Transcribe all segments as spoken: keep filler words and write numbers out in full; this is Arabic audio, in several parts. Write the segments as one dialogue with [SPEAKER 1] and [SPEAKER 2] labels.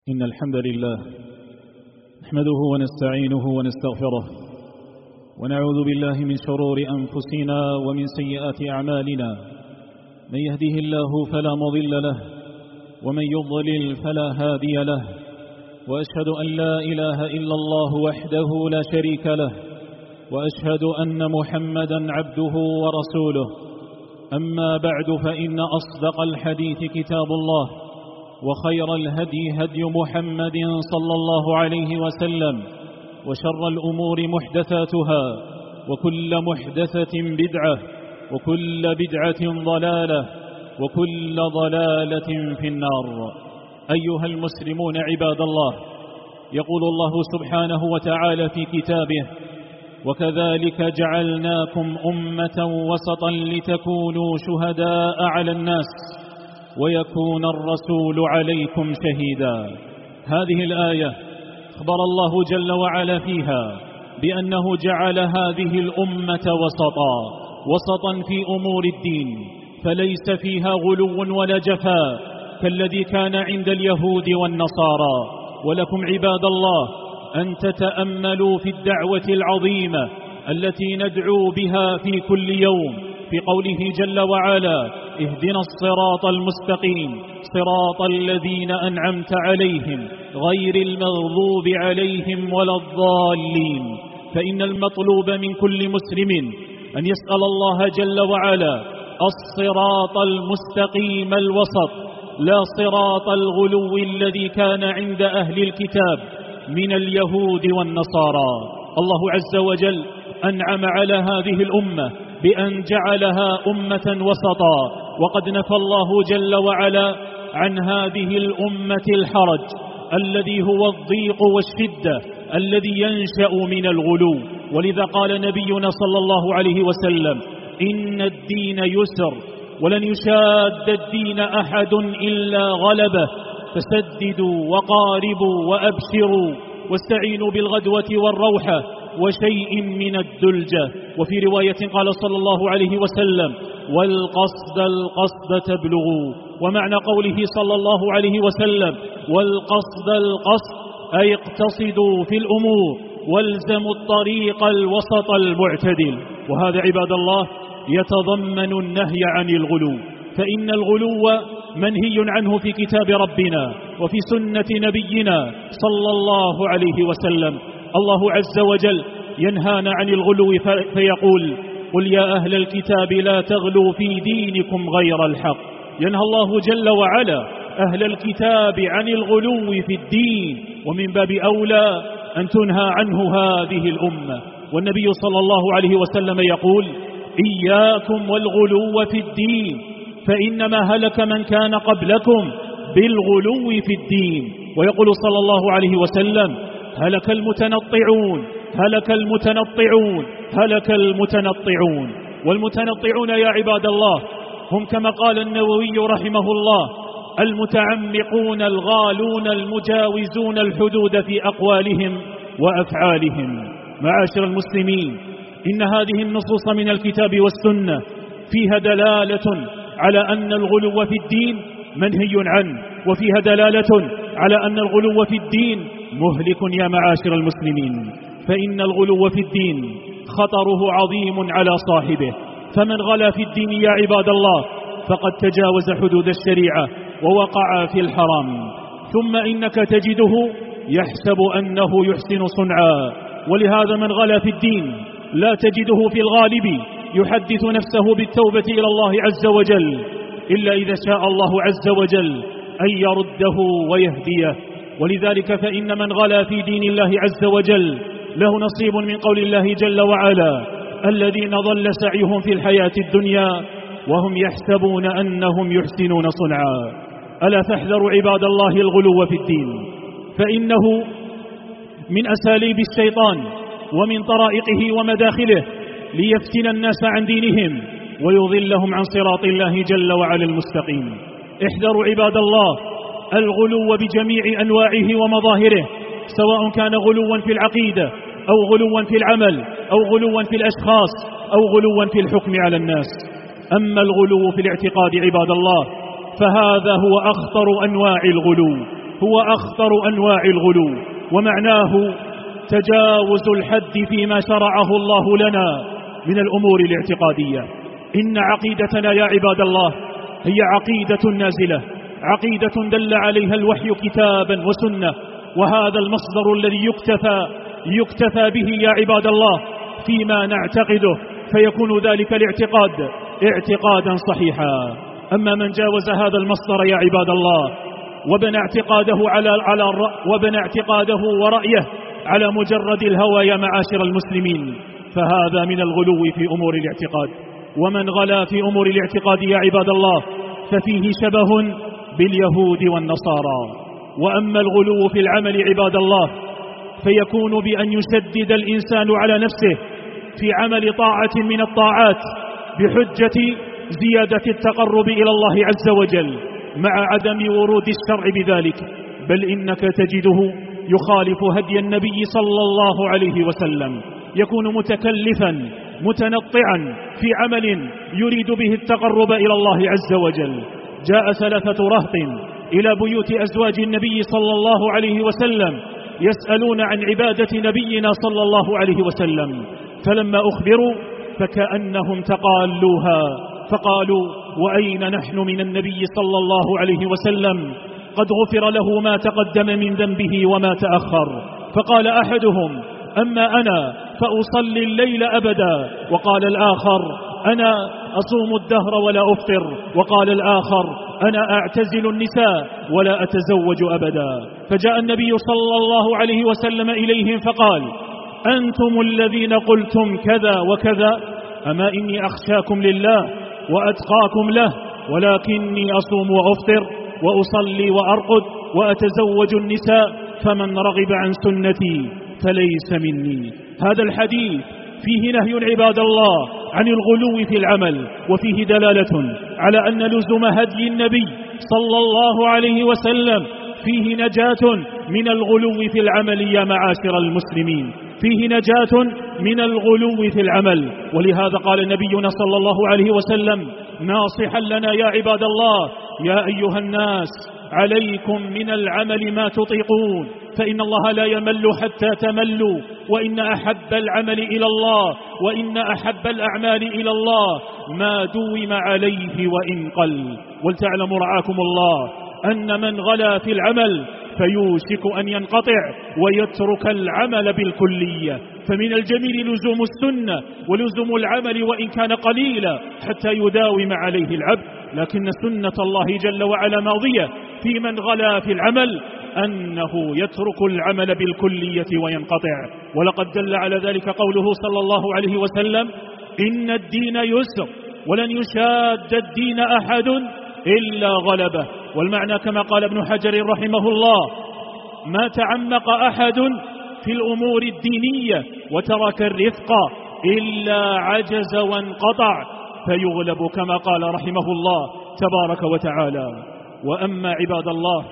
[SPEAKER 1] إن الحمد لله نحمده ونستعينه ونستغفره ونعوذ بالله من شرور أنفسنا ومن سيئات أعمالنا. من يهده الله فلا مضل له ومن يضلل فلا هادي له، وأشهد أن لا إله إلا الله وحده لا شريك له، وأشهد أن محمدا عبده ورسوله. أما بعد، فإن أصدق الحديث كتاب الله، وخير الهدي هدي محمد صلى الله عليه وسلم، وشر الأمور محدثاتها، وكل محدثة بدعة، وكل بدعة ضلالة، وكل ضلالة في النار. أيها المسلمون عباد الله، يقول الله سبحانه وتعالى في كتابه: وكذلك جعلناكم أمة وسطا لتكونوا شهداء على الناس ويكون الرسول عليكم شهيدا. هذه الآية أخبر الله جل وعلا فيها بأنه جعل هذه الأمة وسطا وسطا في أمور الدين، فليس فيها غلو ولا جفاء كالذي كان عند اليهود والنصارى. ولكم عباد الله أن تتأملوا في الدعوة العظيمة التي ندعو بها في كل يوم، في قوله جل وعلا: اهدنا الصراط المستقيم صراط الذين أنعمت عليهم غير المغضوب عليهم ولا الضالين. فإن المطلوب من كل مسلم أن يسأل الله جل وعلا الصراط المستقيم الوسط، لا صراط الغلو الذي كان عند أهل الكتاب من اليهود والنصارى. الله عز وجل أنعم على هذه الأمة بأن جعلها أمة وسطا، وقد نفى الله جل وعلا عن هذه الأمة الحرج الذي هو الضيق والشدة الذي ينشأ من الغلو. ولذا قال نبينا صلى الله عليه وسلم: إن الدين يسر ولن يشاد الدين أحد إلا غلبه، فسددوا وقاربوا وأبشروا واستعينوا بالغدوة والروحة وشيء من الدلجة. وفي رواية قال صلى الله عليه وسلم: والقصد القصد تبلغوا. ومعنى قوله صلى الله عليه وسلم والقصد القصد أي اقتصدوا في الأمور والزموا الطريق الوسط المعتدل. وهذا عباد الله يتضمن النهي عن الغلو، فإن الغلو منهي عنه في كتاب ربنا وفي سنة نبينا صلى الله عليه وسلم. الله عز وجل ينهانا عن الغلو فيقول: قل يا أهل الكتاب لا تغلوا في دينكم غير الحق. ينهى الله جل وعلا أهل الكتاب عن الغلو في الدين، ومن باب أولى أن تنهى عنه هذه الأمة. والنبي صلى الله عليه وسلم يقول: إياكم والغلو في الدين فإنما هلك من كان قبلكم بالغلو في الدين. ويقول صلى الله عليه وسلم: هلك المتنطعون هلك المتنطعون هلك المتنطعون. والمتنطعون يا عباد الله هم كما قال النووي رحمه الله: المتعمقون الغالون المجاوزون الحدود في أقوالهم وأفعالهم. معاشر المسلمين، إن هذه النصوص من الكتاب والسنة فيها دلالة على أن الغلو في الدين منهي عنه، وفيها دلالة على أن الغلو في الدين مهلك يا معاشر المسلمين. فإن الغلو في الدين خطره عظيم على صاحبه، فمن غلا في الدين يا عباد الله فقد تجاوز حدود الشريعة ووقع في الحرام. ثم إنك تجده يحسب أنه يحسن صنعا، ولهذا من غلا في الدين لا تجده في الغالب يحدث نفسه بالتوبة إلى الله عز وجل، إلا إذا شاء الله عز وجل أن يرده ويهديه. ولذلك فإن من غلا في دين الله عز وجل له نصيب من قول الله جل وعلا: الذين ضل سعيهم في الحياة الدنيا وهم يحسبون أنهم يحسنون صنعا. ألا فاحذروا عباد الله الغلو في الدين، فإنه من أساليب الشيطان ومن طرائقه ومداخله ليفتن الناس عن دينهم ويضلهم عن صراط الله جل وعلا المستقيم. احذروا عباد الله الغلو بجميع أنواعه ومظاهره، سواء كان غلوا في العقيدة أو غلوا في العمل أو غلوا في الأشخاص أو غلوا في الحكم على الناس. أما الغلو في الاعتقاد عباد الله فهذا هو أخطر أنواع الغلو، هو أخطر أنواع الغلو، ومعناه تجاوز الحد فيما شرعه الله لنا من الأمور الاعتقادية. إن عقيدتنا يا عباد الله هي عقيدة نازلة، عقيدة دل عليها الوحي كتابا وسنة، وهذا المصدر الذي يكتفى يكتفى به يا عباد الله فيما نعتقده، فيكون ذلك الاعتقاد اعتقادا صحيحا. أما من جاوز هذا المصدر يا عباد الله وبنى اعتقاده على على وبنى اعتقاده ورأيه على مجرد الهوى يا معاشر المسلمين، فهذا من الغلو في أمور الاعتقاد. ومن غلا في أمور الاعتقاد يا عباد الله ففيه شبه باليهود والنصارى. وأما الغلو في العمل عباد الله فيكون بأن يشدد الإنسان على نفسه في عمل طاعة من الطاعات بحجة زيادة التقرب إلى الله عز وجل مع عدم ورود الشرع بذلك، بل إنك تجده يخالف هدي النبي صلى الله عليه وسلم، يكون متكلفا متنطعا في عمل يريد به التقرب إلى الله عز وجل. جاء ثلاثة رهط إلى بيوت أزواج النبي صلى الله عليه وسلم يسألون عن عبادة نبينا صلى الله عليه وسلم، فلما أخبروا فكأنهم تقالوها فقالوا: وأين نحن من النبي صلى الله عليه وسلم؟ قد غفر له ما تقدم من ذنبه وما تأخر. فقال أحدهم: أما أنا فأصلي الليل أبدا. وقال الآخر: أنا أصوم الدهر ولا أفطر. وقال الآخر: أنا أعتزل النساء ولا أتزوج أبدا. فجاء النبي صلى الله عليه وسلم إليهم فقال: أنتم الذين قلتم كذا وكذا، أما إني أخشاكم لله وأتقاكم له، ولكني أصوم وأفطر وأصلي وأرقد وأتزوج النساء، فمن رغب عن سنتي فليس مني. هذا الحديث فيه نهي عباد الله عن الغلو في العمل، وفيه دلالة على أن لزوم هدي النبي صلى الله عليه وسلم فيه نجاة من الغلو في العمل يا معاشر المسلمين، فيه نجاة من الغلو في العمل. ولهذا قال نبينا صلى الله عليه وسلم ناصحا لنا: يا عباد الله، يا أيها الناس، عليكم من العمل ما تطيقون، فإن الله لا يمل حتى تملوا، وإن أحب العمل إلى الله وإن أحب الأعمال إلى الله ما دوم عليه وإن قل. ولتعلموا رعاكم الله أن من غلا في العمل فيوشك أن ينقطع ويترك العمل بالكلية. فمن الجميل لزوم السنة ولزوم العمل وإن كان قليلا حتى يداوم عليه العبد، لكن سنة الله جل وعلا ماضية في من غلا في العمل أنه يترك العمل بالكلية وينقطع. ولقد دل على ذلك قوله صلى الله عليه وسلم: إن الدين يسر ولن يشاد الدين أحد إلا غلبه. والمعنى كما قال ابن حجر رحمه الله: ما تعمق أحد في الأمور الدينية وترك الرفق إلا عجز وانقطع فيغلب، كما قال رحمه الله تبارك وتعالى. وأما عباد الله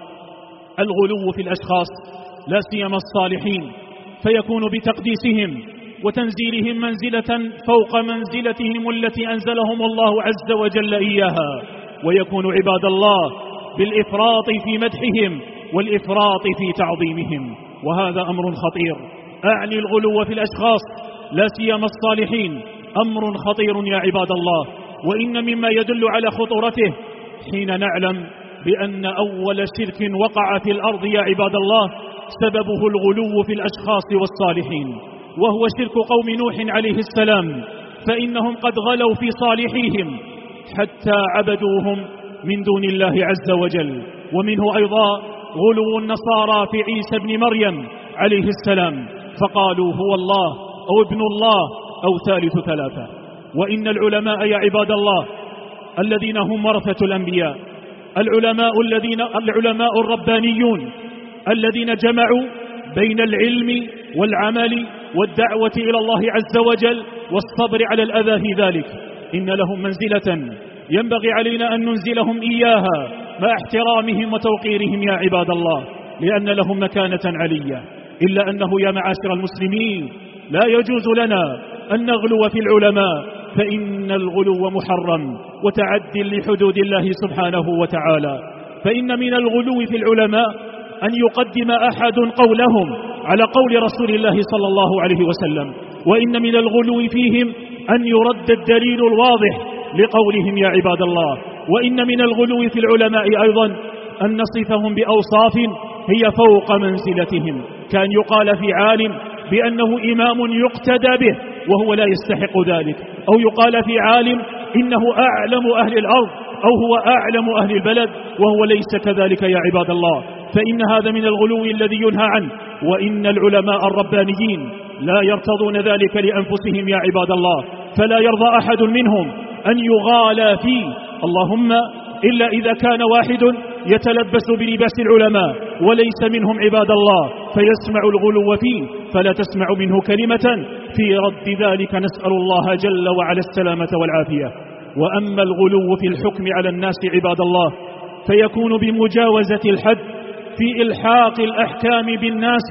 [SPEAKER 1] الغلو في الأشخاص لا سيما الصالحين فيكون بتقديسهم وتنزيلهم منزلة فوق منزلتهم التي أنزلهم الله عز وجل إياها، ويكون عباد الله بالإفراط في مدحهم والإفراط في تعظيمهم، وهذا أمر خطير. أعني الغلو في الأشخاص لا سيما الصالحين أمر خطير يا عباد الله، وإن مما يدل على خطورته حين نعلم بأن أول شرك وقع في الأرض يا عباد الله سببه الغلو في الأشخاص والصالحين، وهو شرك قوم نوح عليه السلام، فإنهم قد غلوا في صالحيهم حتى عبدوهم من دون الله عز وجل. ومنه أيضا غلو النصارى في عيسى بن مريم عليه السلام، فقالوا هو الله أو ابن الله أو ثالث ثلاثة. وإن العلماء يا عباد الله الذين هم ورثة الأنبياء، العلماء الذين العلماء الربانيون الذين جمعوا بين العلم والعمل والدعوة إلى الله عز وجل والصبر على الأذى في ذلك، إن لهم منزلة ينبغي علينا أن ننزلهم إياها مع احترامهم وتوقيرهم يا عباد الله، لأن لهم مكانة علية. إلا أنه يا معاشر المسلمين لا يجوز لنا أن نغلو في العلماء، فإن الغلو محرم وتعد لحدود الله سبحانه وتعالى. فإن من الغلو في العلماء أن يقدم أحد قولهم على قول رسول الله صلى الله عليه وسلم، وإن من الغلو فيهم أن يرد الدليل الواضح لقولهم يا عباد الله. وإن من الغلو في العلماء أيضا أن نصفهم بأوصاف هي فوق منزلتهم، كان يقال في عالم بأنه إمام يقتدى به وهو لا يستحق ذلك، أو يقال في عالم إنه أعلم أهل الأرض أو هو أعلم أهل البلد وهو ليس كذلك يا عباد الله. فإن هذا من الغلو الذي ينهى عنه، وإن العلماء الربانيين لا يرتضون ذلك لأنفسهم يا عباد الله، فلا يرضى أحد منهم أن يغالى فيه، اللهم إلا إذا كان واحد يتلبس بلباس العلماء وليس منهم عباد الله فيسمع الغلو فيه، فلا تسمع منه كلمة في رد ذلك، نسأل الله جل وعلا السلامة والعافية. وأما الغلو في الحكم على الناس عباد الله فيكون بمجاوزة الحد في إلحاق الأحكام بالناس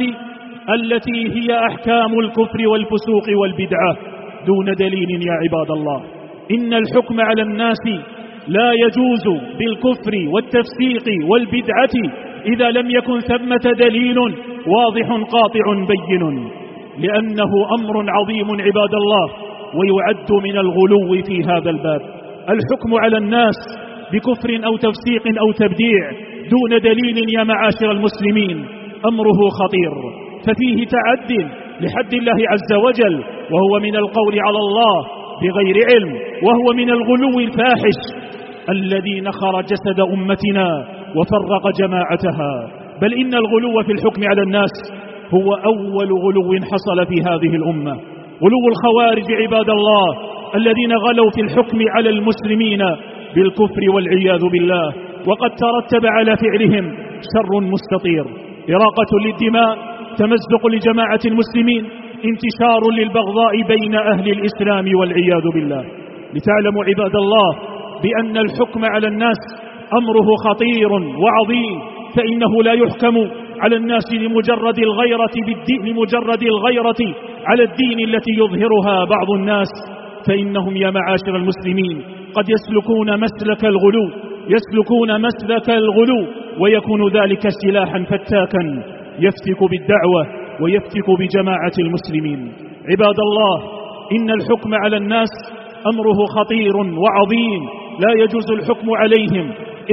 [SPEAKER 1] التي هي أحكام الكفر والفسوق والبدعة دون دليل يا عباد الله. إن الحكم على الناس لا يجوز بالكفر والتفسيق والبدعة إذا لم يكن ثمة دليل واضح قاطع بين، لأنه أمر عظيم عباد الله ويعد من الغلو في هذا الباب. الحكم على الناس بكفر أو تفسيق أو تبديع دون دليل يا معاشر المسلمين أمره خطير، ففيه تعد لحد الله عز وجل، وهو من القول على الله بغير علم، وهو من الغلو الفاحش الذي نخر جسد أمتنا وفرق جماعتها. بل إن الغلو في الحكم على الناس هو أول غلو حصل في هذه الأمة، غلو الخوارج عباد الله الذين غلوا في الحكم على المسلمين بالكفر والعياذ بالله، وقد ترتب على فعلهم شر مستطير، إراقة للدماء، تمزق لجماعة المسلمين، انتشار للبغضاء بين أهل الإسلام والعياذ بالله. لتعلموا عباد الله بأن الحكم على الناس أمره خطير وعظيم، فإنه لا يحكم على الناس لمجرد الغيرة بالدين لمجرد الغيرة على الدين التي يظهرها بعض الناس، فإنهم يا معاشر المسلمين قد يسلكون مسلك الغلو يسلكون مسلك الغلو ويكون ذلك سلاحا فتاكا يفتك بالدعوة ويفتك بجماعة المسلمين. عباد الله، إن الحكم على الناس أمره خطير وعظيم، لا يجوز الحكم عليهم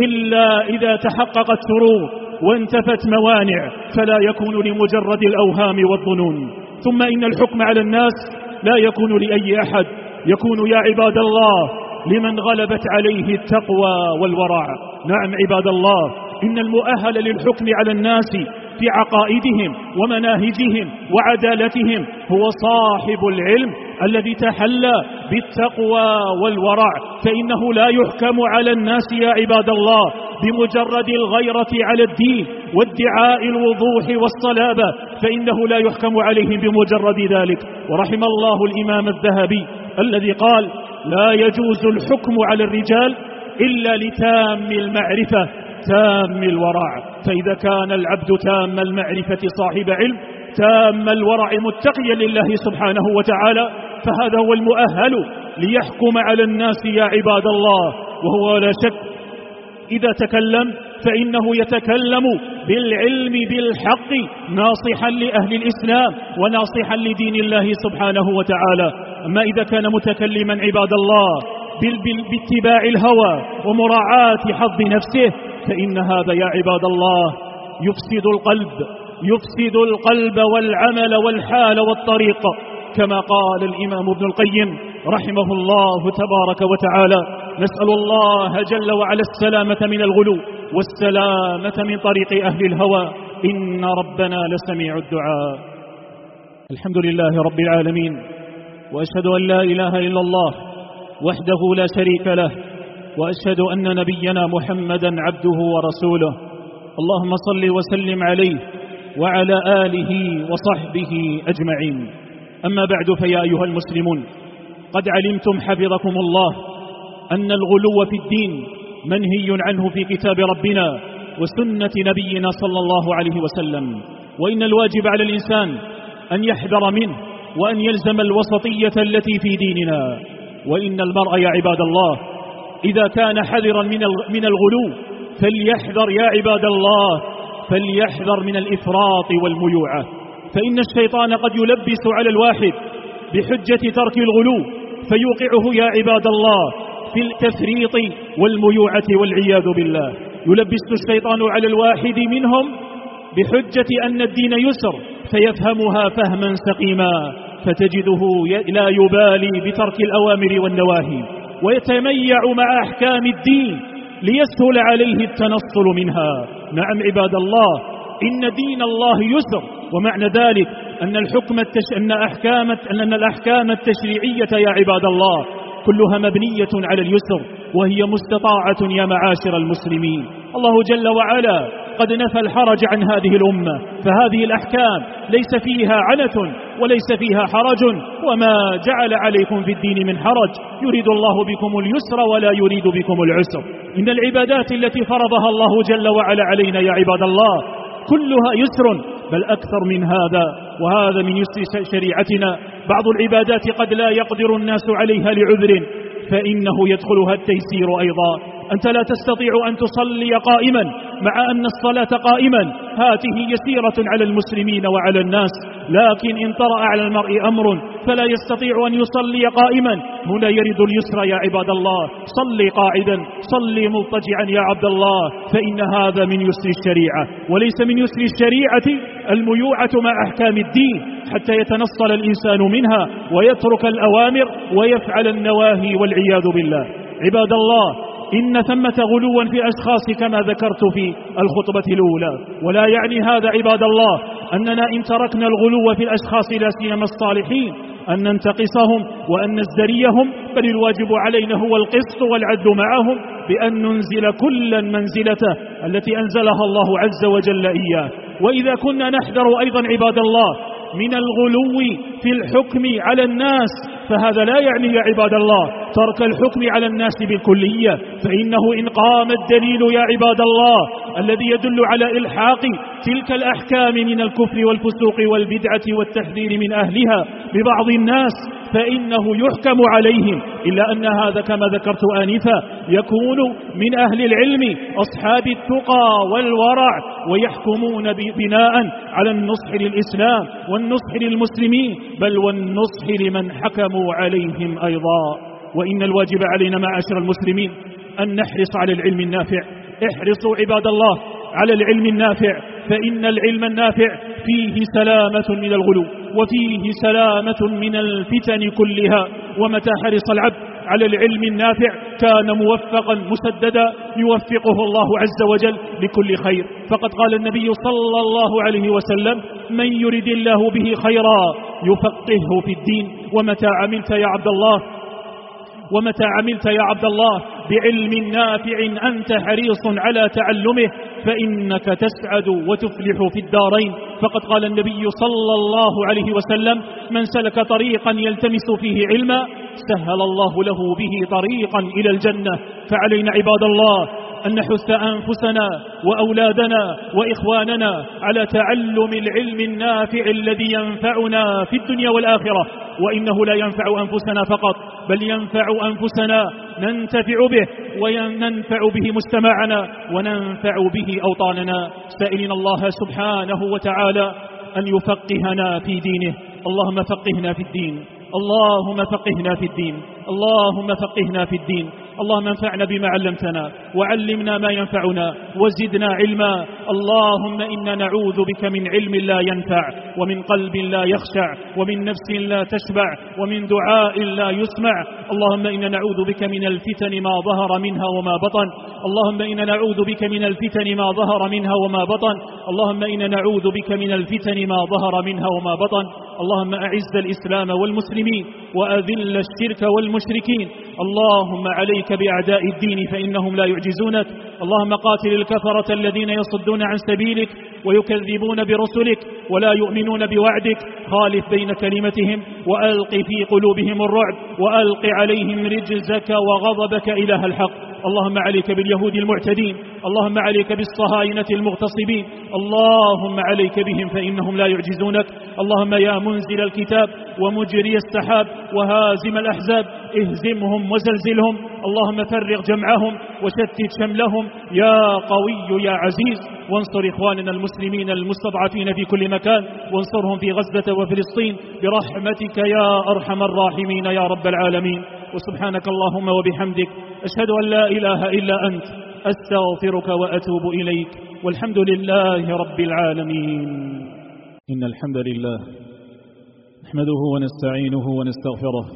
[SPEAKER 1] إلا إذا تحققت شروط وانتفت موانع، فلا يكون لمجرد الأوهام والظنون. ثم إن الحكم على الناس لا يكون لأي أحد، يكون يا عباد الله لمن غلبت عليه التقوى والورع. نعم عباد الله، إن المؤهل للحكم على الناس في عقائدهم ومناهجهم وعدالتهم هو صاحب العلم الذي تحلى بالتقوى والورع، فإنه لا يحكم على الناس يا عباد الله بمجرد الغيرة على الدين وادعاء الوضوح والصلابة، فإنه لا يحكم عليهم بمجرد ذلك. ورحم الله الإمام الذهبي الذي قال: لا يجوز الحكم على الرجال إلا لتام المعرفة تام الورع. فإذا كان العبد تام المعرفة صاحب علم تام الورع متقيا لله سبحانه وتعالى، فهذا هو المؤهل ليحكم على الناس يا عباد الله. وهو لا شك إذا تكلم فإنه يتكلم بالعلم بالحق ناصحا لأهل الإسلام وناصحا لدين الله سبحانه وتعالى. أما إذا كان متكلما عباد الله باتباع الهوى ومراعاة حظ نفسه فإن هذا يا عباد الله يفسد القلب يفسد القلب والعمل والحال والطريق، كما قال الإمام ابن القيم رحمه الله تبارك وتعالى. نسأل الله جل وعلا السلامة من الغلو والسلامة من طريق أهل الهوى، إن ربنا لسميع الدعاء. الحمد لله رب العالمين، وأشهد أن لا إله إلا الله وحده لا شريك له، وأشهد أن نبينا محمدا عبده ورسوله. اللهم صل وسلم عليه وعلى آله وصحبه أجمعين. أما بعد، فيا أيها المسلمون، قد علمتم حفظكم الله أن الغلو في الدين منهي عنه في كتاب ربنا وسنة نبينا صلى الله عليه وسلم، وإن الواجب على الإنسان أن يحذر منه وأن يلزم الوسطية التي في ديننا. وإن المرء يا عباد الله إذا كان حذرا من الغلو فليحذر يا عباد الله، فليحذر من الإفراط والميوعة، فإن الشيطان قد يلبس على الواحد بحجة ترك الغلو فيوقعه يا عباد الله في التفريط والميوعة والعياذ بالله. يلبس الشيطان على الواحد منهم بحجة أن الدين يسر فيفهمها فهما سقيما، فتجده لا يبالي بترك الأوامر والنواهي ويتميع مع أحكام الدين ليسهل عليه التنصل منها. نعم عباد الله، إن دين الله يسر، ومعنى ذلك أن الحكم التش... أن أحكام أن الأحكام التشريعية يا عباد الله كلها مبنية على اليسر، وهي مستطاعة يا معاشر المسلمين. الله جل وعلا قد نفى الحرج عن هذه الأمة، فهذه الأحكام ليس فيها عنة وليس فيها حرج، وما جعل عليكم في الدين من حرج، يريد الله بكم اليسر ولا يريد بكم العسر. إن العبادات التي فرضها الله جل وعلا علينا يا عباد الله كلها يسر، بل أكثر من هذا، وهذا من يسر شريعتنا. بعض العبادات قد لا يقدر الناس عليها لعذر فإنه يدخلها التيسير أيضا. أنت لا تستطيع أن تصلي قائما مع أن الصلاة قائما هاته يسيرة على المسلمين وعلى الناس، لكن إن طرأ على المرء أمر فلا يستطيع أن يصلي قائما، هنا يرد اليسر يا عباد الله. صلي قاعدا، صلي مضطجعا يا عبد الله، فإن هذا من يسر الشريعة، وليس من يسر الشريعة الميوعة مع أحكام الدين حتى يتنصل الإنسان منها ويترك الأوامر ويفعل النواهي والعياذ بالله. عباد الله، إن ثمة غلوا في الأشخاص كما ذكرت في الخطبة الأولى، ولا يعني هذا عباد الله أننا إن تركنا الغلو في الأشخاص لا سيما الصالحين أن ننتقصهم وأن نزدريهم، بل الواجب علينا هو القسط والعدل معهم بأن ننزل كلا منزلته التي أنزلها الله عز وجل إياه. وإذا كنا نحذر أيضا عباد الله من الغلو في الحكم على الناس، فهذا لا يعني يا عباد الله ترك الحكم على الناس بالكلية، فإنه إن قام الدليل يا عباد الله الذي يدل على إلحاق تلك الأحكام من الكفر والفسوق والبدعة والتحذير من أهلها ببعض الناس فإنه يحكم عليهم، إلا أن هذا كما ذكرت آنفا يكون من أهل العلم أصحاب التقى والورع، ويحكمون بناء على النصح للإسلام والنصح للمسلمين، بل والنصح لمن حكموا عليهم أيضا. وإن الواجب علينا معاشر المسلمين أن نحرص على العلم النافع. احرصوا عباد الله على العلم النافع، فإن العلم النافع فيه سلامة من الغلو وفيه سلامة من الفتن كلها. ومتى حرص العبد على العلم النافع كان موفقا مسددا يوفقه الله عز وجل لكل خير. فقد قال النبي صلى الله عليه وسلم: من يرد الله به خيرا يفقهه في الدين. ومتى عملت يا عبد الله ومتى عملت يا عبد الله بعلم نافع أنت حريص على تعلمه فإنك تسعد وتفلح في الدارين. فقد قال النبي صلى الله عليه وسلم: من سلك طريقا يلتمس فيه علما سهل الله له به طريقا إلى الجنة. فعلينا عباد الله أن نحث أنفسنا وأولادنا وإخواننا على تعلم العلم النافع الذي ينفعنا في الدنيا والآخرة. وإنه لا ينفع أنفسنا فقط، بل ينفع أنفسنا ننتفع به وننفع به مجتمعنا وننفع به أوطاننا، سائلين الله سبحانه وتعالى أن يفقهنا في دينه. اللهم فقهنا في الدين، اللهم فقهنا في الدين، اللهم فقهنا في الدين. اللهم انفعنا بما علمتنا وعلمنا ما ينفعنا وزدنا علما. اللهم إنا نعوذ بك من علم لا ينفع ومن قلب لا يخشع ومن نفس لا تشبع ومن دعاء لا يسمع. اللهم إنا نعوذ بك من الفتن ما ظهر منها وما بطن. اللهم إنا نعوذ بك من الفتن ما ظهر منها وما بطن. اللهم إنا نعوذ بك من الفتن ما ظهر منها وما بطن. اللهم أعز الإسلام والمسلمين وأذل الشرك والمشركين. اللهم عليك بأعداء الدين فإنهم لا يعجزونك. اللهم قاتل الكفرة الذين يصدون عن سبيلك ويكذبون برسلك ولا يؤمنون بوعدك. خالف بين كلمتهم وألق في قلوبهم الرعب وألق عليهم رجزك وغضبك إله الحق. اللهم عليك باليهود المعتدين، اللهم عليك بالصهاينة المغتصبين، اللهم عليك بهم فإنهم لا يعجزونك. اللهم يا منزل الكتاب ومجري السحاب وهازم الأحزاب اهزمهم وزلزلهم، اللهم فرق جمعهم وشتت شملهم يا قوي يا عزيز. وانصر إخواننا المسلمين المستضعفين في كل مكان، وانصرهم في غزة وفلسطين برحمتك يا أرحم الراحمين يا رب العالمين. وسبحانك اللهم وبحمدك، أشهد أن لا إله إلا أنت، أستغفرك وأتوب إليك، والحمد لله رب العالمين. إن الحمد لله نحمده ونستعينه ونستغفره،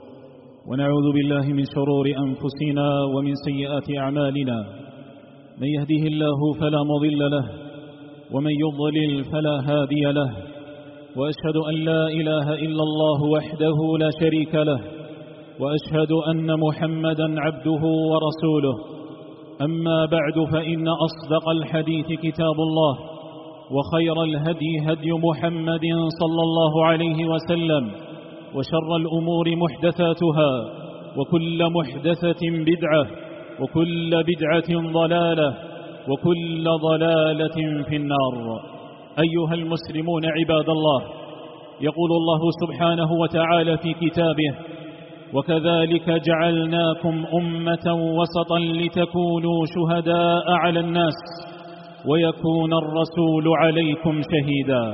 [SPEAKER 1] ونعوذ بالله من شرور أنفسنا ومن سيئات أعمالنا. من يهده الله فلا مضل له، ومن يضلل فلا هادي له، وأشهد أن لا إله إلا الله وحده لا شريك له، وأشهد أن محمدا عبده ورسوله. أما بعد، فإن أصدق الحديث كتاب الله، وخير الهدي هدي محمد صلى الله عليه وسلم، وشر الأمور محدثاتها، وكل محدثة بدعة، وكل بدعة ضلالة، وكل ضلالة في النار. أيها المسلمون عباد الله، يقول الله سبحانه وتعالى في كتابه: وكذلك جعلناكم أمة وسطا لتكونوا شهداء على الناس ويكون الرسول عليكم شهيدا.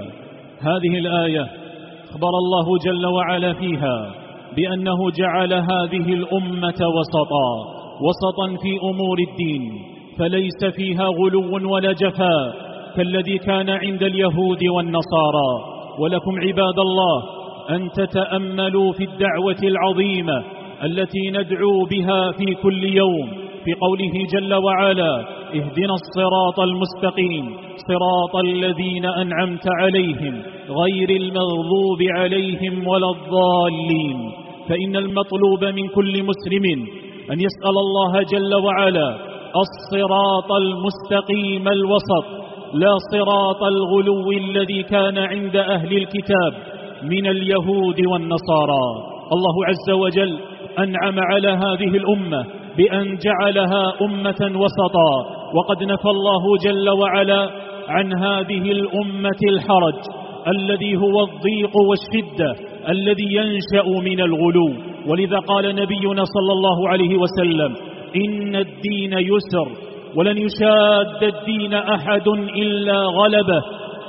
[SPEAKER 1] هذه الآية أخبر الله جل وعلا فيها بأنه جعل هذه الأمة وسطا وسطا في أمور الدين، فليس فيها غلو ولا جفاء كالذي كان عند اليهود والنصارى. ولكم عباد الله أن تتأملوا في الدعوة العظيمة التي ندعو بها في كل يوم، في قوله جل وعلا: اهدنا الصراط المستقيم صراط الذين أنعمت عليهم غير المغضوب عليهم ولا الضالين. فإن المطلوب من كل مسلم أن يسأل الله جل وعلا الصراط المستقيم الوسط، لا صراط الغلو الذي كان عند أهل الكتاب من اليهود والنصارى. الله عز وجل أنعم على هذه الأمة بأن جعلها أمة وسطا، وقد نفى الله جل وعلا عن هذه الأمة الحرج الذي هو الضيق والشدة الذي ينشأ من الغلو. ولذا قال نبينا صلى الله عليه وسلم: إن الدين يسر ولن يشاد الدين أحد إلا غلبه،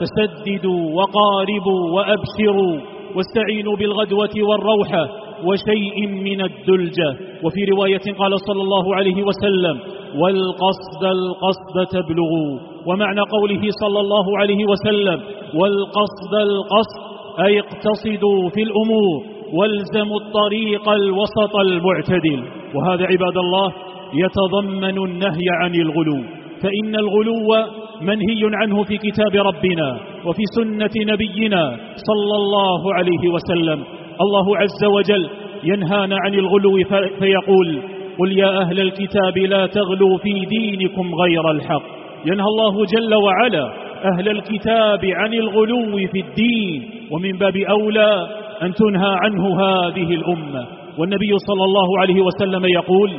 [SPEAKER 1] فسددوا وقاربوا وأبشروا واستعينوا بالغدوة والروحة وشيء من الدلجة. وفي رواية قال صلى الله عليه وسلم: والقصد القصد تبلغوا. ومعنى قوله صلى الله عليه وسلم والقصد القصد أي اقتصدوا في الأمور والزموا الطريق الوسط المعتدل. وهذا عباد الله يتضمن النهي عن الغلو، فإن الغلو منهي عنه في كتاب ربنا وفي سنة نبينا صلى الله عليه وسلم. الله عز وجل ينهانا عن الغلو فيقول: قل يا أهل الكتاب لا تغلوا في دينكم غير الحق. ينهى الله جل وعلا أهل الكتاب عن الغلو في الدين، ومن باب أولى أن تنهى عنه هذه الأمة. والنبي صلى الله عليه وسلم يقول: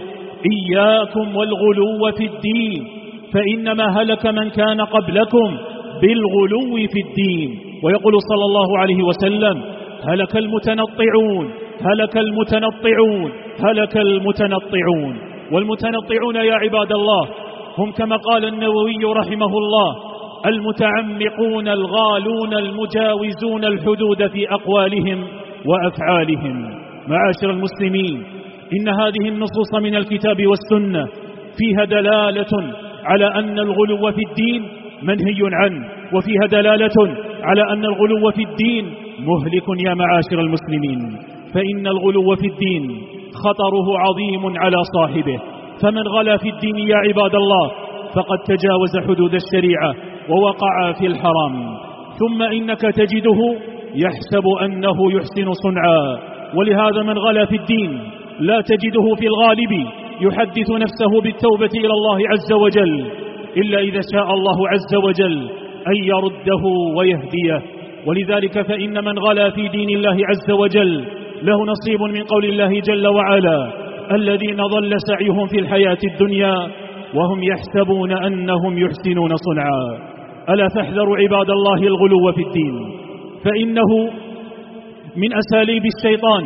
[SPEAKER 1] إياكم والغلو في الدين فإنما هلك من كان قبلكم بالغلو في الدين. ويقول صلى الله عليه وسلم: هلك المتنطعون هلك المتنطعون هلك المتنطعون. والمتنطعون يا عباد الله هم كما قال النووي رحمه الله: المتعمقون الغالون المجاوزون الحدود في أقوالهم وأفعالهم. معاشر المسلمين، إن هذه النصوص من الكتاب والسنة فيها دلالة على أن الغلو في الدين منهي عنه، وفيها دلالة على أن الغلو في الدين مهلك يا معاشر المسلمين. فإن الغلو في الدين خطره عظيم على صاحبه، فمن غلا في الدين يا عباد الله فقد تجاوز حدود الشريعة ووقع في الحرام. ثم إنك تجده يحسب أنه يحسن صنعا، ولهذا من غلا في الدين لا تجده في الغالب يحدث نفسه بالتوبة إلى الله عز وجل، إلا إذا شاء الله عز وجل أن يرده ويهديه. ولذلك فإن من غلا في دين الله عز وجل له نصيب من قول الله جل وعلا: الذين ضل سعيهم في الحياة الدنيا وهم يحسبون أنهم يحسنون صنعا. ألا فاحذروا عباد الله الغلو في الدين، فإنه من أساليب الشيطان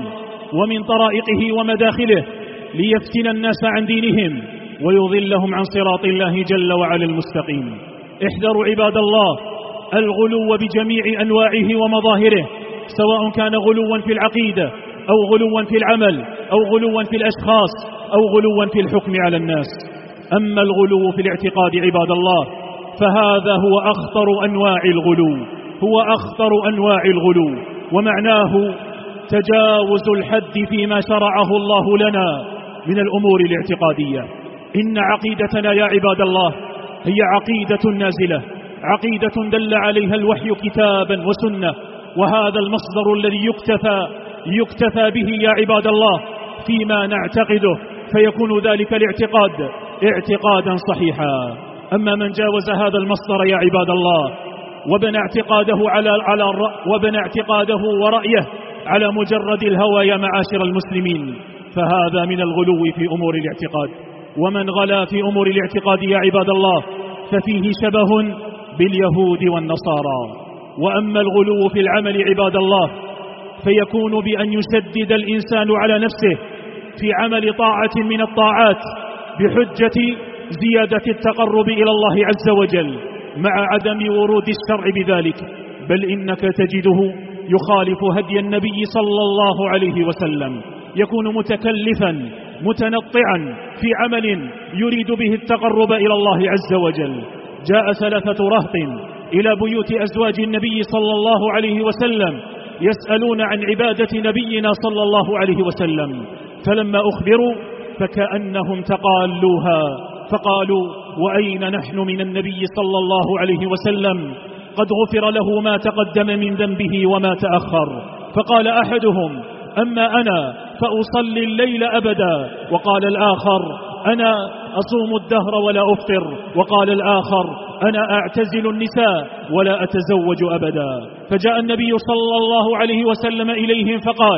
[SPEAKER 1] ومن طرائقه ومداخله ليفتن الناس عن دينهم ويضلهم عن صراط الله جل وعلا المستقيم. احذروا عباد الله الغلو بجميع أنواعه ومظاهره، سواء كان غلوا في العقيدة أو غلوا في العمل أو غلوا في الأشخاص أو غلوا في الحكم على الناس. أما الغلو في الاعتقاد عباد الله فهذا هو أخطر أنواع الغلو، هو أخطر أنواع الغلو، ومعناه تجاوز الحد فيما شرعه الله لنا من الأمور الاعتقادية. إن عقيدتنا يا عباد الله هي عقيدة نازلة، عقيدة دل عليها الوحي كتابا وسنة، وهذا المصدر الذي يكتفى يكتفى به يا عباد الله فيما نعتقده، فيكون ذلك الاعتقاد اعتقادا صحيحا. أما من جاوز هذا المصدر يا عباد الله وبنى اعتقاده على على وبنى اعتقاده ورأيه على مجرد الهوى يا معاشر المسلمين، فهذا من الغلو في أمور الاعتقاد. ومن غلا في أمور الاعتقاد يا عباد الله ففيه شبه باليهود والنصارى. وأما الغلو في العمل عباد الله فيكون بأن يشدد الإنسان على نفسه في عمل طاعة من الطاعات بحجة زيادة التقرب إلى الله عز وجل مع عدم ورود الشرع بذلك، بل إنك تجده يخالف هدي النبي صلى الله عليه وسلم، يكون متكلفا متنطعا في عمل يريد به التقرب إلى الله عز وجل. جاء ثلاثة رهط إلى بيوت أزواج النبي صلى الله عليه وسلم يسألون عن عبادة نبينا صلى الله عليه وسلم، فلما أخبروا فكأنهم تقالوها فقالوا: وأين نحن من النبي صلى الله عليه وسلم؟ قد غفر له ما تقدم من ذنبه وما تأخر. فقال أحدهم: أما أنا فأصلي الليل أبدا. وقال الآخر: أنا أصوم الدهر ولا أفطر. وقال الآخر: أنا أعتزل النساء ولا أتزوج أبدا. فجاء النبي صلى الله عليه وسلم إليهم فقال: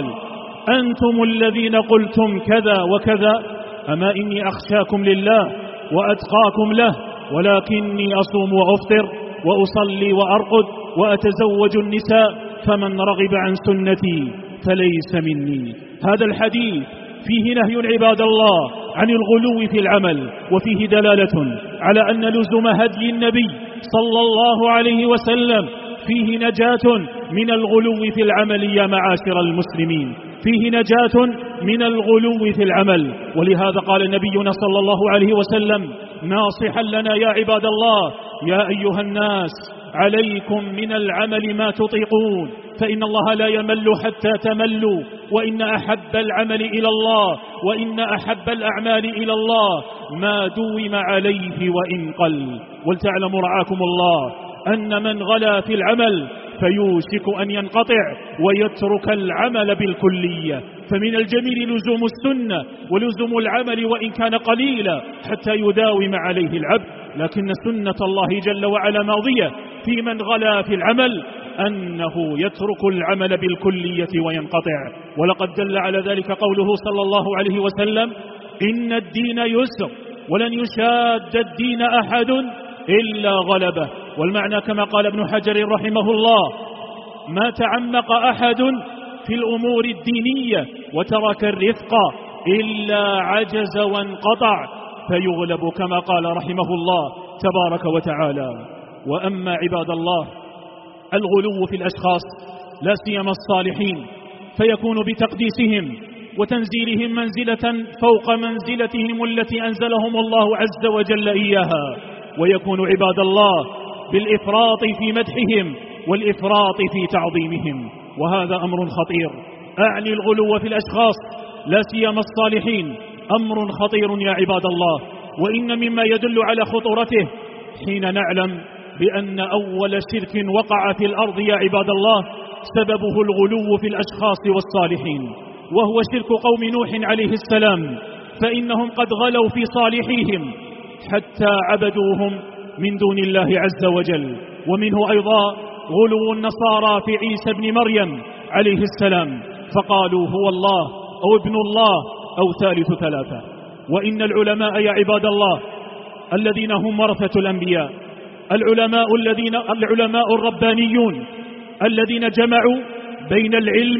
[SPEAKER 1] أنتم الذين قلتم كذا وكذا، أما إني أخشاكم لله وأتقاكم له، ولكني أصوم وأفطر وأصلي وأرقد وأتزوج النساء، فمن رغب عن سنتي فليس مني. هذا الحديث فيه نهي عباد الله عن الغلو في العمل، وفيه دلالة على أن لزوم هدي النبي صلى الله عليه وسلم فيه نجاة من الغلو في العمل يا معاشر المسلمين، فيه نجاة من الغلو في العمل. ولهذا قال نبينا صلى الله عليه وسلم ناصحا لنا: يا عباد الله، يا أيها الناس، عليكم من العمل ما تطيقون، فإن الله لا يمل حتى تملوا، وإن أحب العمل إلى الله وإن أحب الأعمال إلى الله ما دوم عليه وإن قل. ولتعلموا رعاكم الله أن من غلا في العمل فيوشك أن ينقطع ويترك العمل بالكلية. فمن الجميل لزوم السنة ولزوم العمل وإن كان قليلا حتى يداوم عليه العبد، لكن سنة الله جل وعلا ماضية في من غلا في العمل أنه يترك العمل بالكلية وينقطع. ولقد دل على ذلك قوله صلى الله عليه وسلم: إن الدين يسر ولن يشاد الدين أحد إلا غلبه. والمعنى كما قال ابن حجر رحمه الله: ما تعمق أحد في الأمور الدينية وترك الرفق إلا عجز وانقطع فيغلب، كما قال رحمه الله تبارك وتعالى. وأما عباد الله الغلو في الأشخاص لا سيما الصالحين فيكون بتقديسهم وتنزيلهم منزلة فوق منزلتهم التي أنزلهم الله عز وجل إياها، ويكون عباد الله بالإفراط في مدحهم والإفراط في تعظيمهم، وهذا أمر خطير. أعني الغلو في الأشخاص لا سيما الصالحين أمر خطير يا عباد الله، وإن مما يدل على خطورته حين نعلم بأن أول شرك وقع في الأرض يا عباد الله سببه الغلو في الأشخاص والصالحين، وهو شرك قوم نوح عليه السلام، فإنهم قد غلوا في صالحيهم حتى عبدوهم من دون الله عز وجل. ومنه أيضا غلو النصارى في عيسى بن مريم عليه السلام، فقالوا هو الله أو ابن الله أو ثالث ثلاثة. وإن العلماء يا عباد الله الذين هم ورثة الأنبياء، العلماء الذين العلماء الربانيون الذين جمعوا بين العلم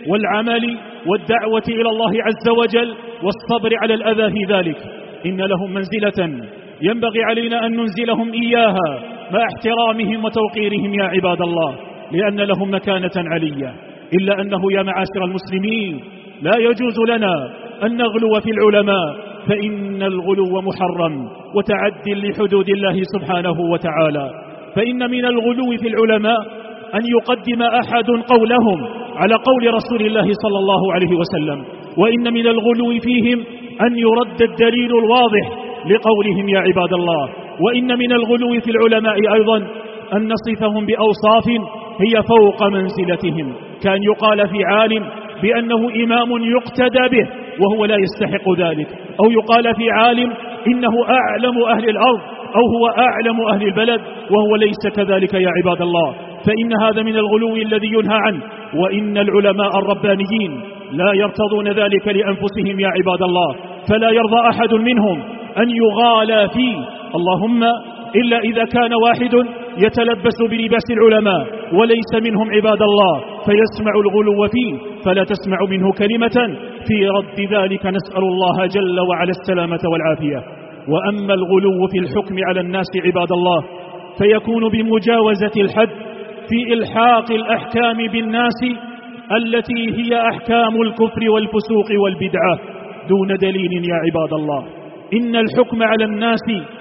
[SPEAKER 1] والعمل والدعوة إلى الله عز وجل والصبر على الأذى في ذلك. إن لهم منزلة ينبغي علينا أن ننزلهم إياها مع احترامهم وتوقيرهم يا عباد الله، لأن لهم مكانة علية. إلا أنه يا معاشر المسلمين لا يجوز لنا أن نغلو في العلماء، فإن الغلو محرم وتعد لحدود الله سبحانه وتعالى. فإن من الغلو في العلماء أن يقدم أحد قولهم على قول رسول الله صلى الله عليه وسلم، وإن من الغلو فيهم أن يرد الدليل الواضح لقولهم يا عباد الله. وإن من الغلو في العلماء أيضا أن نصفهم بأوصاف هي فوق منزلتهم، كان يقال في عالم بأنه إمام يقتدى به وهو لا يستحق ذلك، أو يقال في عالم إنه أعلم أهل الأرض أو هو أعلم أهل البلد وهو ليس كذلك يا عباد الله. فإن هذا من الغلو الذي ينهى عنه. وإن العلماء الربانيين لا يرتضون ذلك لأنفسهم يا عباد الله، فلا يرضى أحد منهم أن يغالى فيه، اللهم إلا إذا كان واحد يتلبس بلباس العلماء وليس منهم عباد الله فيسمع الغلو فيه، فلا تسمع منه كلمة في رد ذلك. نسأل الله جل وعلا السلامة والعافية. وأما الغلو في الحكم على الناس عباد الله فيكون بمجاوزة الحد في إلحاق الأحكام بالناس التي هي أحكام الكفر والفسوق والبدعة دون دليل يا عباد الله. إن الحكم على الناس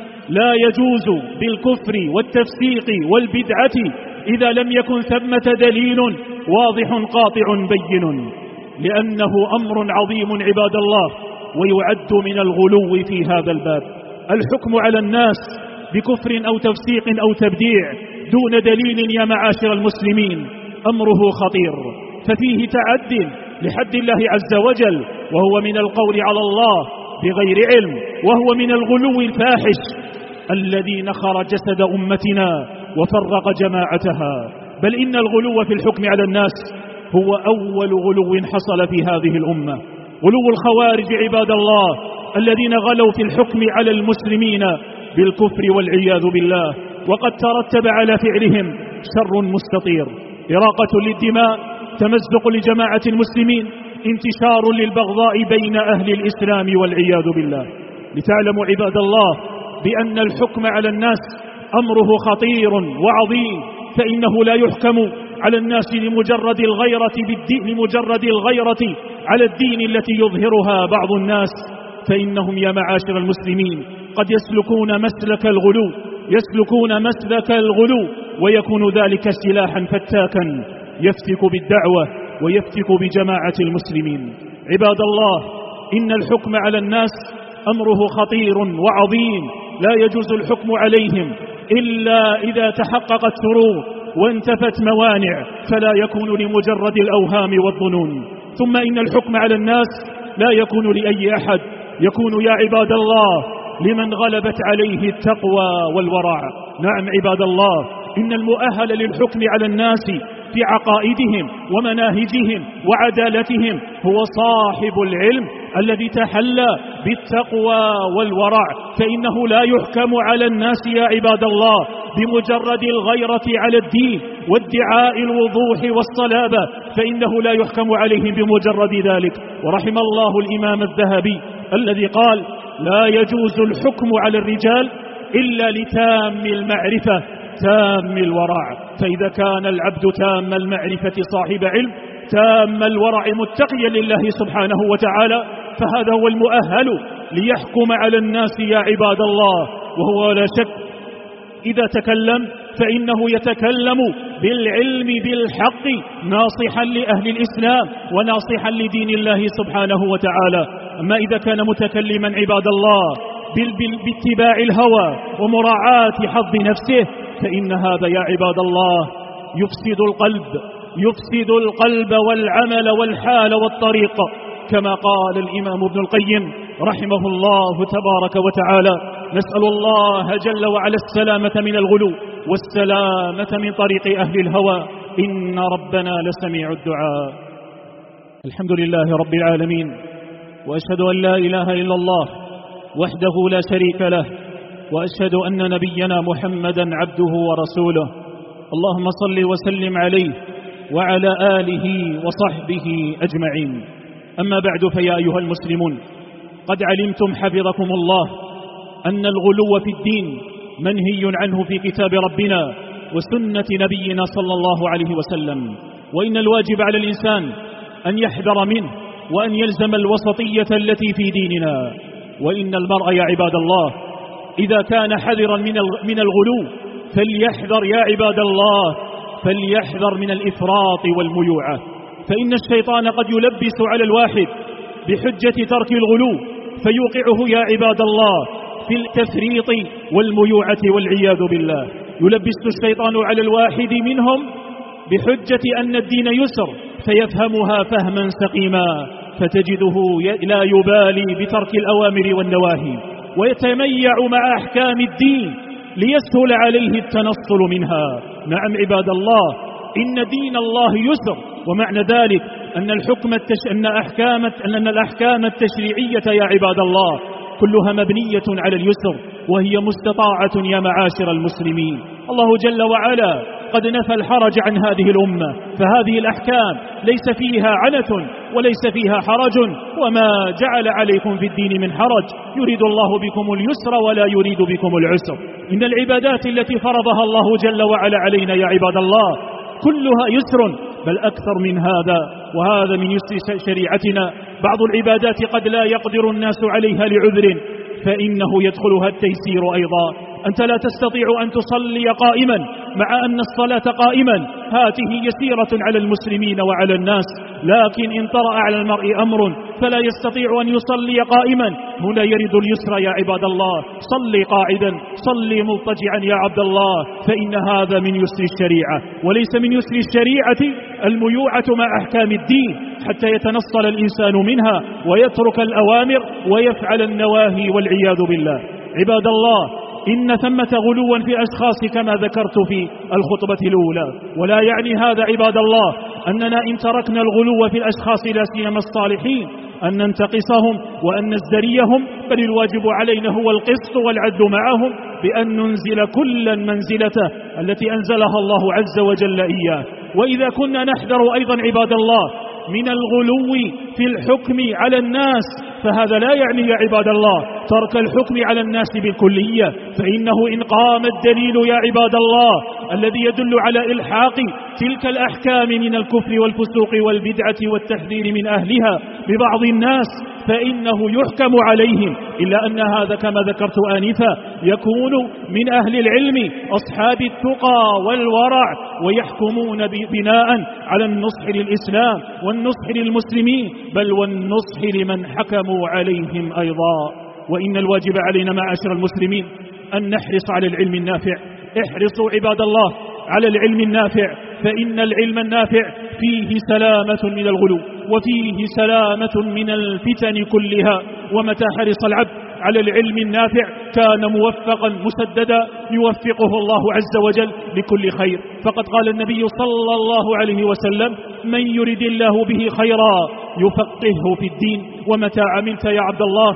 [SPEAKER 1] لا يجوز بالكفر والتفسيق والبدعة إذا لم يكن ثمة دليل واضح قاطع بين، لأنه أمر عظيم عباد الله ويعد من الغلو في هذا الباب. الحكم على الناس بكفر أو تفسيق أو تبديع دون دليل يا معاشر المسلمين أمره خطير، ففيه تعد لحد الله عز وجل، وهو من القول على الله بغير علم، وهو من الغلو الفاحش الذي نخر جسد أمتنا وفرق جماعتها. بل إن الغلو في الحكم على الناس هو أول غلو حصل في هذه الأمة، غلو الخوارج عباد الله الذين غلوا في الحكم على المسلمين بالكفر والعياذ بالله. وقد ترتب على فعلهم شر مستطير، إراقة للدماء، تمزق لجماعة المسلمين، انتشار للبغضاء بين أهل الإسلام والعياذ بالله. لتعلموا عباد الله بأن الحكم على الناس أمره خطير وعظيم، فإنه لا يحكم على الناس لمجرد الغيرة بالدين لمجرد الغيرة على الدين التي يظهرها بعض الناس، فإنهم يا معاشر المسلمين قد يسلكون مسلك الغلو يسلكون مسلك الغلو ويكون ذلك سلاحا فتاكا يفتك بالدعوة ويفتك بجماعة المسلمين. عباد الله، إن الحكم على الناس أمره خطير وعظيم، لا يجوز الحكم عليهم إلا إذا تحققت شروط وانتفت موانع، فلا يكون لمجرد الأوهام والظنون. ثم إن الحكم على الناس لا يكون لأي أحد، يكون يا عباد الله لمن غلبت عليه التقوى والورع. نعم عباد الله، إن المؤهل للحكم على الناس في عقائدهم ومناهجهم وعدالتهم هو صاحب العلم الذي تحلى بالتقوى والورع، فإنه لا يحكم على الناس يا عباد الله بمجرد الغيرة على الدين وادعاء الوضوح والصلابة، فإنه لا يحكم عليهم بمجرد ذلك. ورحم الله الإمام الذهبي الذي قال: لا يجوز الحكم على الرجال إلا لتام المعرفة تام الورع. فإذا كان العبد تام المعرفة صاحب علم تام الورع متقيا لله سبحانه وتعالى، فهذا هو المؤهل ليحكم على الناس يا عباد الله. وهو لا شك إذا تكلم فإنه يتكلم بالعلم بالحق ناصحا لأهل الإسلام وناصحا لدين الله سبحانه وتعالى. أما إذا كان متكلما عباد الله باتباع الهوى ومراعاة حظ نفسه فإن هذا يا عباد الله يفسد القلب يفسد القلب والعمل والحال والطريق، كما قال الإمام ابن القيم رحمه الله تبارك وتعالى: نسأل الله جل وعلا السلامة من الغلو والسلامة من طريق أهل الهوى، إن ربنا لسميع الدعاء. الحمد لله رب العالمين، وأشهد أن لا إله إلا الله وحده لا شريك له، وأشهد أن نبينا محمدا عبده ورسوله. اللهم صل وسلم عليه وعلى آله وصحبه أجمعين. أما بعد، فيا أيها المسلمون، قد علمتم حفظكم الله أن الغلو في الدين منهي عنه في كتاب ربنا وسنة نبينا صلى الله عليه وسلم، وإن الواجب على الإنسان أن يحذر منه وأن يلزم الوسطية التي في ديننا. وإن المرء يا عباد الله إذا كان حذرا من الغلو فليحذر يا عباد الله، فليحذر من الإفراط والميوعة، فإن الشيطان قد يلبس على الواحد بحجة ترك الغلو فيوقعه يا عباد الله في التفريط والميوعة والعياذ بالله. يلبس الشيطان على الواحد منهم بحجة أن الدين يسر فيفهمها فهما سقيما، فتجده لا يبالي بترك الأوامر والنواهي ويتميع مع أحكام الدين ليسهل عليه التنصل منها. نعم عباد الله، إن دين الله يسر، ومعنى ذلك أن الحكم التش... أن أحكام أن الأحكام التشريعية يا عباد الله كلها مبنية على اليسر، وهي مستطاعة يا معاشر المسلمين. الله جل وعلا قد نفى الحرج عن هذه الأمة، فهذه الأحكام ليس فيها عنة وليس فيها حرج، وما جعل عليكم في الدين من حرج، يريد الله بكم اليسر ولا يريد بكم العسر. إن العبادات التي فرضها الله جل وعلا علينا يا عباد الله كلها يسر، بل أكثر من هذا، وهذا من يسر شريعتنا. بعض العبادات قد لا يقدر الناس عليها لعذر فإنه يدخلها التيسير أيضا. أنت لا تستطيع أن تصلي قائما مع أن الصلاة قائما هاته يسيرة على المسلمين وعلى الناس، لكن إن طرأ على المرء أمر فلا يستطيع أن يصلي قائما، هنا يرد اليسر يا عباد الله. صلي قاعدا، صلي مضطجعا يا عبد الله، فإن هذا من يسر الشريعة، وليس من يسر الشريعة الميوعة مع أحكام الدين حتى يتنصل الإنسان منها ويترك الأوامر ويفعل النواهي والعياذ بالله. عباد الله، إن ثمة غلوا في أشخاص كما ذكرت في الخطبة الأولى، ولا يعني هذا عباد الله أننا إن تركنا الغلو في الأشخاص لا سيما الصالحين أن ننتقصهم وأن نزدريهم، بل الواجب علينا هو القسط والعدل معهم بأن ننزل كلا منزلته التي أنزلها الله عز وجل إياه. وإذا كنا نحذر أيضا عباد الله من الغلو في الحكم على الناس، فهذا لا يعني يا عباد الله ترك الحكم على الناس بالكلية، فإنه إن قام الدليل يا عباد الله الذي يدل على إلحاق تلك الأحكام من الكفر والفسوق والبدعة والتحذير من أهلها ببعض الناس فإنه يحكم عليهم، إلا أن هذا كما ذكرت آنفا يكون من أهل العلم أصحاب التقى والورع، ويحكمون بناء على النصح للإسلام والنصح للمسلمين، بل والنصح لمن حكموا عليهم أيضا. وإن الواجب علينا معاشر المسلمين أن نحرص على العلم النافع. احرصوا عباد الله على العلم النافع، فإن العلم النافع فيه سلامة من الغلو وفيه سلامة من الفتن كلها. ومتى حرص العبد على العلم النافع كان موفقا مسددا يوفقه الله عز وجل لكل خير، فقد قال النبي صلى الله عليه وسلم: من يرد الله به خيرا يفقهه في الدين. ومتى عملت يا عبد الله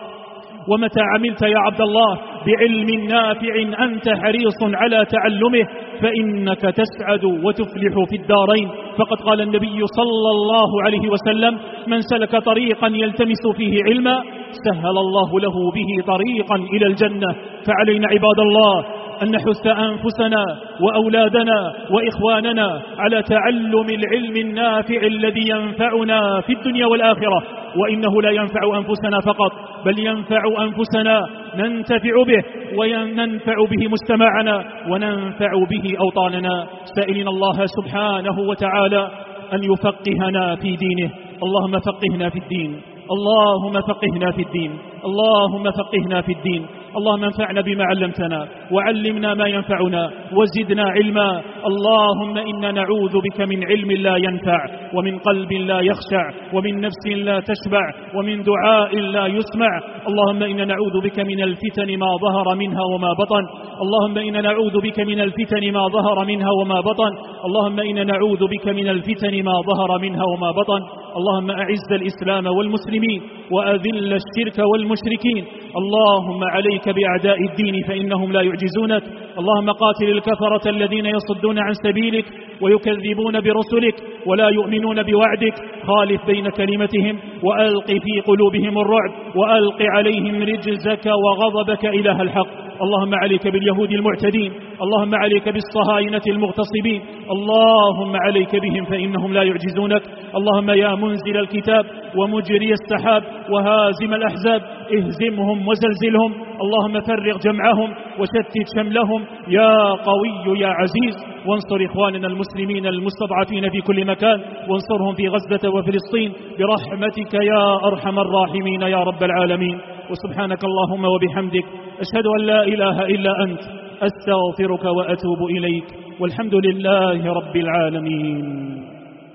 [SPEAKER 1] ومتى عملت يا عبد الله بعلم نافع أنت حريص على تعلمه فإنك تسعد وتفلح في الدارين، فقد قال النبي صلى الله عليه وسلم: من سلك طريقا يلتمس فيه علما سهل الله له به طريقا إلى الجنة. فعلينا عباد الله أن نحث أنفسنا وأولادنا وإخواننا على تعلم العلم النافع الذي ينفعنا في الدنيا والآخرة، وإنه لا ينفع أنفسنا فقط بل ينفع أنفسنا ننتفع به وننفع به مجتمعنا وننفع به أوطاننا، سائلين الله سبحانه وتعالى أن يفقهنا في دينه. اللهم فقهنا في الدين، اللهم فقهنا في الدين، اللهم فقهنا في الدين. اللهم انفعنا بما علمتنا وعلمنا ما ينفعنا وزدنا علما. اللهم إنا نعوذ بك من علم لا ينفع ومن قلب لا يخشع ومن نفس لا تشبع ومن دعاء لا يسمع. اللهم إنا نعوذ بك من الفتن ما ظهر منها وما بطن اللهم إنا نعوذ بك من الفتن ما ظهر منها وما بطن اللهم إنا نعوذ بك من الفتن ما ظهر منها وما بطن. اللهم أعز الإسلام والمسلمين وأذل الشرك والمشركين اللهم عليك بأعداء الدين فإنهم لا يعجزونك. اللهم قاتل الكفرة الذين يصدون عن سبيلك ويكذبون برسلك ولا يؤمنون بوعدك، خالف بين كلمتهم وألق في قلوبهم الرعب وألق عليهم رجزك وغضبك إله الحق. اللهم عليك باليهود المعتدين، اللهم عليك بالصهاينة المغتصبين، اللهم عليك بهم فإنهم لا يعجزونك. اللهم يا منزل الكتاب ومجري السحاب وهازم الأحزاب اهزمهم وزلزلهم، اللهم فرق جمعهم وشتت شملهم يا قوي يا عزيز. وانصر إخواننا المسلمين المستضعفين في كل مكان، وانصرهم في غزة وفلسطين برحمتك يا أرحم الراحمين يا رب العالمين. وسبحانك اللهم وبحمدك أشهد أن لا إله إلا أنت، أستغفرك وأتوب إليك، والحمد لله رب العالمين.